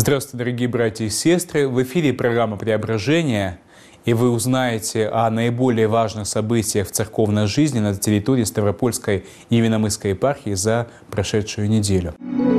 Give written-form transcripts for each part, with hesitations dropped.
Здравствуйте, дорогие братья и сестры! В эфире программа «Преображение», и вы узнаете о наиболее важных событиях в церковной жизни на территории Ставропольской и Невиномысской епархии за прошедшую неделю.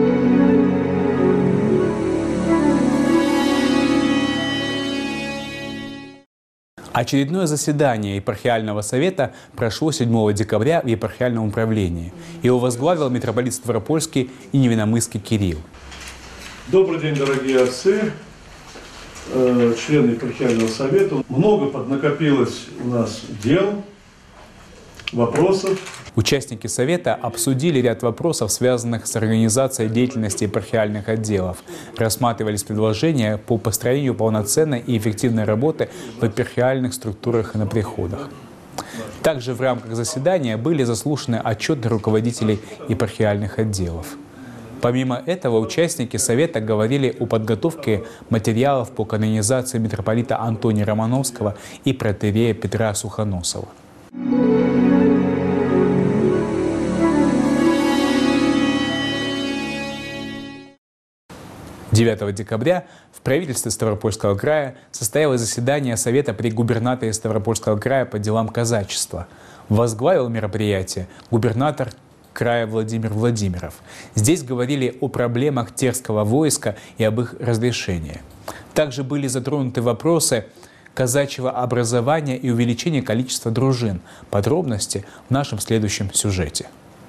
Очередное заседание епархиального совета прошло 7 декабря в епархиальном управлении. Его возглавил митрополит Ставропольский и Невиномысский Кирилл. Добрый день, дорогие отцы, члены епархиального совета. Много поднакопилось у нас дел, вопросов. Участники совета обсудили ряд вопросов, связанных с организацией деятельности епархиальных отделов. Рассматривались предложения по построению полноценной и эффективной работы в епархиальных структурах и на приходах. Также в рамках заседания были заслушаны отчеты руководителей епархиальных отделов. Помимо этого, участники совета говорили о подготовке материалов по канонизации митрополита Антония Романовского и протоиерея Петра Сухоносова. 9 декабря в правительстве Ставропольского края состоялось заседание Совета при губернаторе Ставропольского края по делам казачества. Возглавил мероприятие губернатор края Владимир Владимиров. Здесь говорили о проблемах терского войска и об их разрешении. Также были затронуты вопросы казачьего образования и увеличения количества дружин. Подробности в нашем следующем сюжете.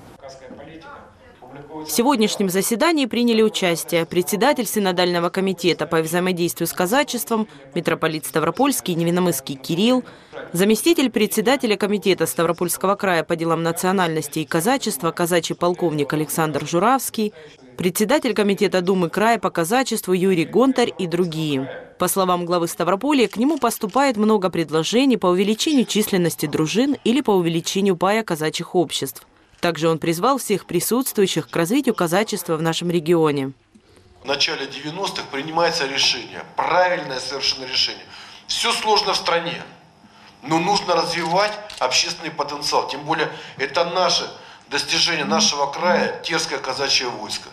В сегодняшнем заседании приняли участие председатель Синодального комитета по взаимодействию с казачеством, митрополит Ставропольский и Невиномысский Кирилл, заместитель председателя комитета Ставропольского края по делам национальности и казачества, казачий полковник Александр Журавский, председатель комитета Думы края по казачеству Юрий Гонтарь и другие. По словам главы Ставрополья, к нему поступает много предложений по увеличению численности дружин или по увеличению пая казачьих обществ. Также он призвал всех присутствующих к развитию казачества в нашем регионе. В начале 90-х принимается решение, правильное совершенно решение. Все сложно в стране, но нужно развивать общественный потенциал. Тем более это наше достижение нашего края, Терское казачье войско.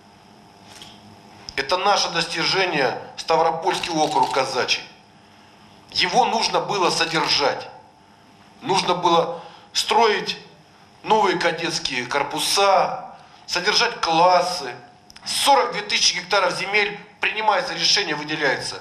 Это наше достижение, Ставропольский округ казачий. Его нужно было содержать, нужно было строить новые кадетские корпуса, содержать классы. 42 тысячи гектаров земель, принимается решение, выделяется.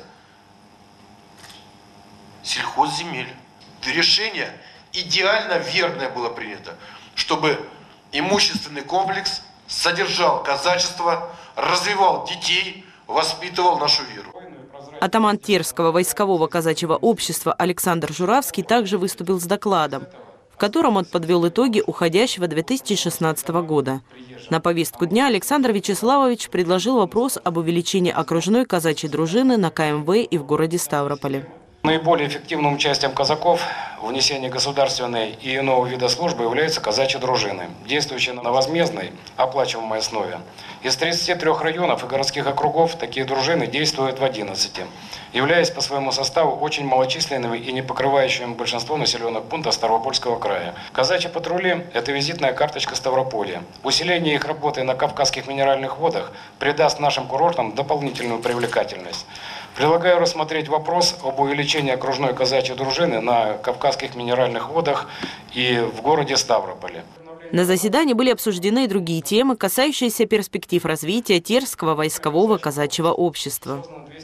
Сельхозземель. Решение идеально верное было принято, чтобы имущественный комплекс содержал казачество, развивал детей, воспитывал нашу веру. Атаман Терского войскового казачьего общества Александр Журавский также выступил с докладом, в котором он подвел итоги уходящего 2016 года. На повестку дня Александр Вячеславович предложил вопрос об увеличении окружной казачьей дружины на КМВ и в городе Ставрополе. Наиболее эффективным участием казаков в внесении государственной и иного вида службы являются казачьи дружины, действующие на возмездной, оплачиваемой основе. Из 33 районов и городских округов такие дружины действуют в 11, являясь по своему составу очень малочисленными и не покрывающими большинство населенных пунктов Ставропольского края. Казачьи патрули – это визитная карточка Ставрополья. Усиление их работы на Кавказских минеральных водах придаст нашим курортам дополнительную привлекательность. Предлагаю рассмотреть вопрос об увеличении окружной казачьей дружины на Кавказских минеральных водах и в городе Ставрополе. На заседании были обсуждены и другие темы, касающиеся перспектив развития Терского войскового казачьего общества.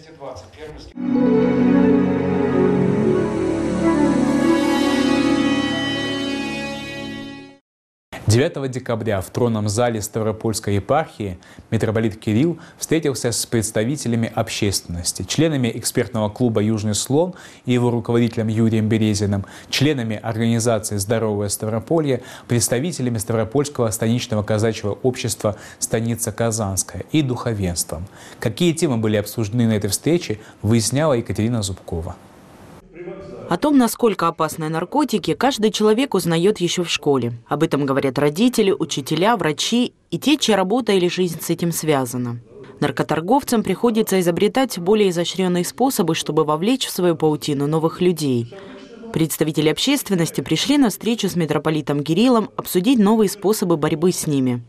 9 декабря в тронном зале Ставропольской епархии митрополит Кирилл встретился с представителями общественности, членами экспертного клуба «Южный слон» и его руководителем Юрием Березиным, членами организации «Здоровое Ставрополье», представителями Ставропольского станичного казачьего общества «Станица Казанская» и духовенством. Какие темы были обсуждены на этой встрече, выясняла Екатерина Зубкова. О том, насколько опасны наркотики, каждый человек узнает еще в школе. Об этом говорят родители, учителя, врачи и те, чья работа или жизнь с этим связана. Наркоторговцам приходится изобретать более изощренные способы, чтобы вовлечь в свою паутину новых людей. Представители общественности пришли на встречу с митрополитом Кириллом обсудить новые способы борьбы с ними.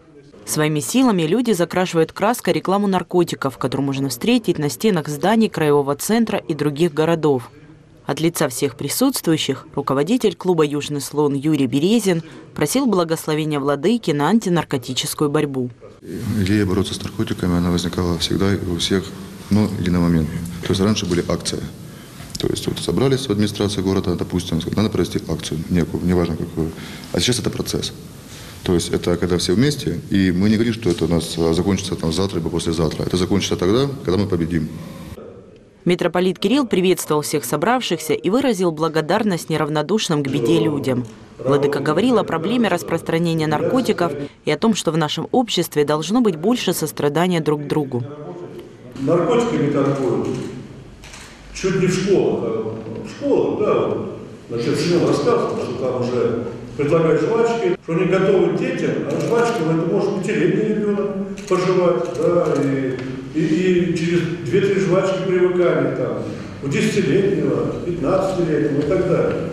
Своими силами люди закрашивают краской рекламу наркотиков, которую можно встретить на стенах зданий Краевого центра и других городов. От лица всех присутствующих руководитель клуба «Южный слон» Юрий Березин просил благословения владыки на антинаркотическую борьбу. Идея бороться с наркотиками, она возникала всегда и у всех, единомоментно. То есть раньше были акции. То есть вот собрались в администрации города, допустим, надо провести акцию некую, неважно какую. А сейчас это процесс. То есть это когда все вместе, и мы не говорим, что это у нас закончится завтра либо послезавтра. Это закончится тогда, когда мы победим. Митрополит Кирилл приветствовал всех собравшихся и выразил благодарность неравнодушным к беде людям. Владыка говорил о проблеме распространения наркотиков и о том, что в нашем обществе должно быть больше сострадания друг к другу. Наркотиками торгуют чуть не в школах. В школах, да, значит, Семен рассказывал, что там уже предлагают жвачки, что они готовы детям, а жвачками это может 5-летний ребенок пожевать, да, и через 2-3 жвачки привыкали там, у 10-летнего, 15-летнего и так далее.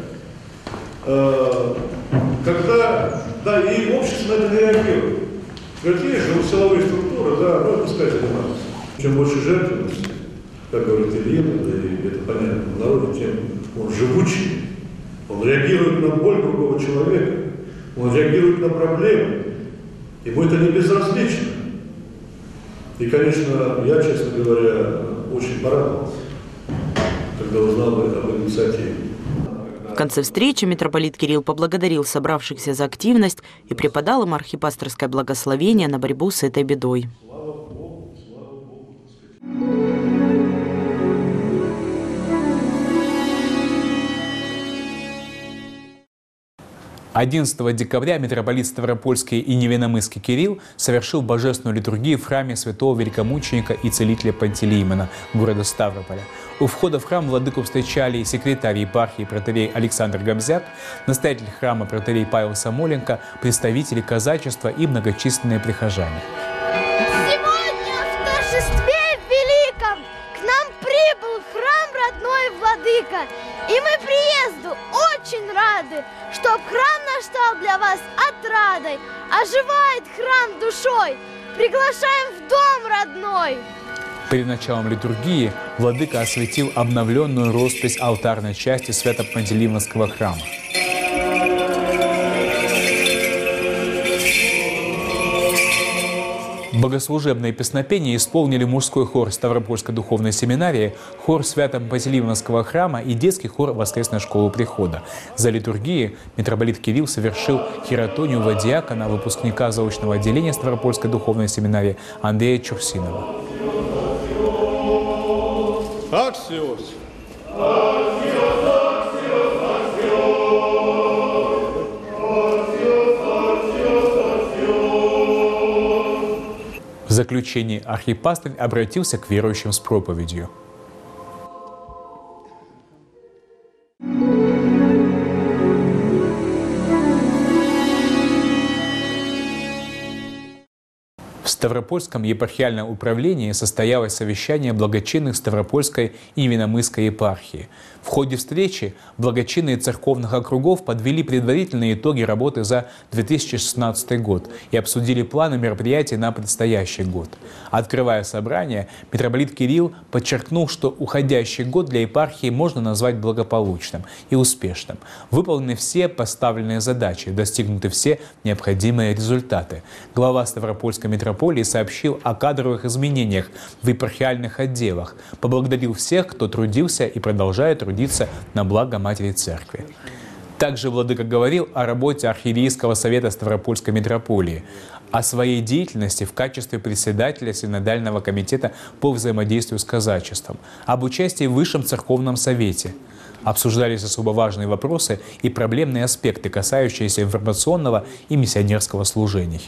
Когда, да, и общество на это не реагирует. Говорит, есть же силовые структуры, да, пускай занимаются. Чем больше жертвенности, как говорит Ильин, да, и это понятно в народе, тем он живучий, он реагирует на боль другого человека, он реагирует на проблемы, ему это не безразлично. И, конечно, я, честно говоря, очень порадовался, когда узнал об инициативе. В конце встречи митрополит Кирилл поблагодарил собравшихся за активность и преподал им архипасторское благословение на борьбу с этой бедой. 11 декабря митрополит Ставропольский и Невинномысский Кирилл совершил божественную литургию в храме святого великомученика и целителя Пантелеимона города Ставрополя. У входа в храм владыку встречали секретарь епархии протоиерей Александр Гамзяк, настоятель храма протоиерей Павел Самоленко, представители казачества и многочисленные прихожане. Сегодня в торжестве великом к нам прибыл в храм родной владыка, и мы приезду очень рады, чтоб храм наш стал для вас отрадой, оживает храм душой, приглашаем в дом родной. Перед началом литургии владыка осветил обновленную роспись алтарной части Свято-Пантелеимонского храма. Богослужебные песнопения исполнили мужской хор Ставропольской духовной семинарии, хор Свято-Пантелеимонского храма и детский хор Воскресной школы прихода. За литургией митрополит Кирилл совершил хиротонию водиакона, выпускника заочного отделения Ставропольской духовной семинарии Андрея Чурсинова. Аксиос! В заключении архипастырь обратился к верующим с проповедью. В Ставропольском епархиальном управлении состоялось совещание благочинных Ставропольской и Невинномысской епархии. В ходе встречи благочинные церковных округов подвели предварительные итоги работы за 2016 год и обсудили планы мероприятий на предстоящий год. Открывая собрание, митрополит Кирилл подчеркнул, что уходящий год для епархии можно назвать благополучным и успешным. Выполнены все поставленные задачи, достигнуты все необходимые результаты. Глава Ставропольской митрополии сообщил о кадровых изменениях в епархиальных отделах, поблагодарил всех, кто трудился и продолжает трудиться на благо Матери Церкви. Также владыка говорил о работе архиерейского совета Ставропольской митрополии, о своей деятельности в качестве председателя Синодального комитета по взаимодействию с казачеством, об участии в Высшем церковном совете. Обсуждались особо важные вопросы и проблемные аспекты, касающиеся информационного и миссионерского служений.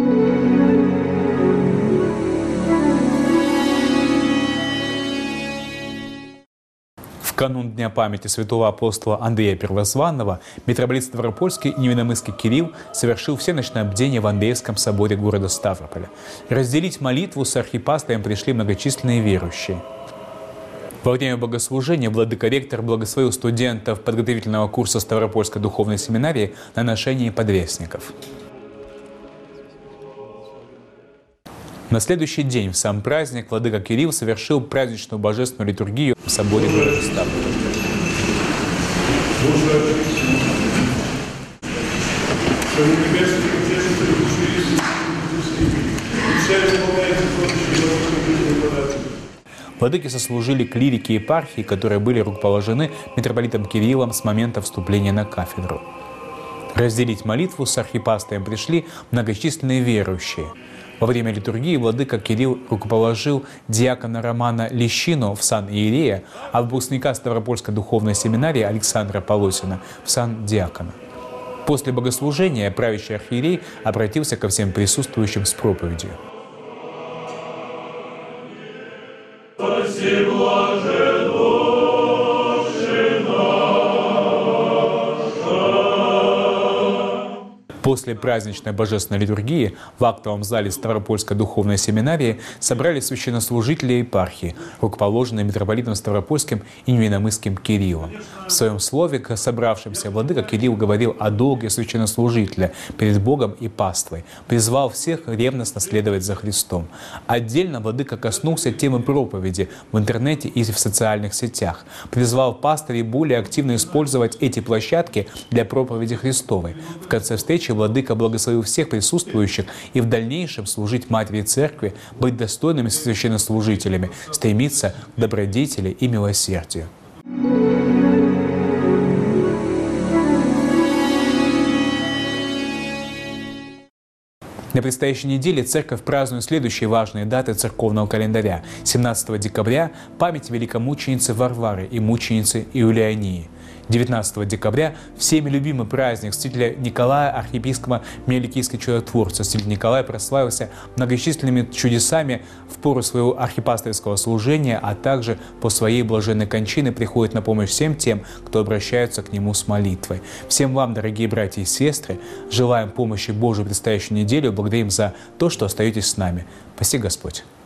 В канун Дня памяти святого апостола Андрея Первозванного митрополит Ставропольский и Невинномысский Кирилл совершил всеночное бдение в Андреевском соборе города Ставрополя. Разделить молитву с архипастырем пришли многочисленные верующие. Во время богослужения владыка-ректор благословил студентов подготовительного курса Ставропольской духовной семинарии на ношение подвесников. На следующий день, в сам праздник, владыка Кирилл совершил праздничную божественную литургию в соборе Христа. Владыки сослужили клирики епархии, которые были рукоположены митрополитом Кириллом с момента вступления на кафедру. Разделить молитву с архипастырем пришли многочисленные верующие. Во время литургии владыка Кирилл рукоположил диакона Романа Лещину в сан иерея, а выпускника Ставропольской духовной семинарии Александра Полосина в сан диакона. После богослужения правящий архиерей обратился ко всем присутствующим с проповедью. После праздничной божественной литургии в актовом зале Ставропольской духовной семинарии собрались священнослужители епархии, рукоположенные митрополитом Ставропольским и Невиномысским Кириллом. В своем слове к собравшимся владыка Кирилл говорил о долге священнослужителя перед Богом и паствой, призвал всех ревностно следовать за Христом. Отдельно владыка коснулся темы проповеди в интернете и в социальных сетях, призвал пастырей более активно использовать эти площадки для проповеди Христовой. В конце встречи владыка благословил всех присутствующих и в дальнейшем служить Матери Церкви, быть достойными священнослужителями, стремиться к добродетели и милосердию. На предстоящей неделе Церковь празднует следующие важные даты церковного календаря. 17 декабря – память великомученицы Варвары и мученицы Иулиании. 19 декабря – всеми любимый праздник святителя Николая, архиепископа Меликийской чудотворца. Святитель Николай прославился многочисленными чудесами в пору своего архипастырского служения, а также по своей блаженной кончине приходит на помощь всем тем, кто обращается к нему с молитвой. Всем вам, дорогие братья и сестры, желаем помощи Божией в предстоящую неделю, благодарим за то, что остаетесь с нами. Спаси Господь!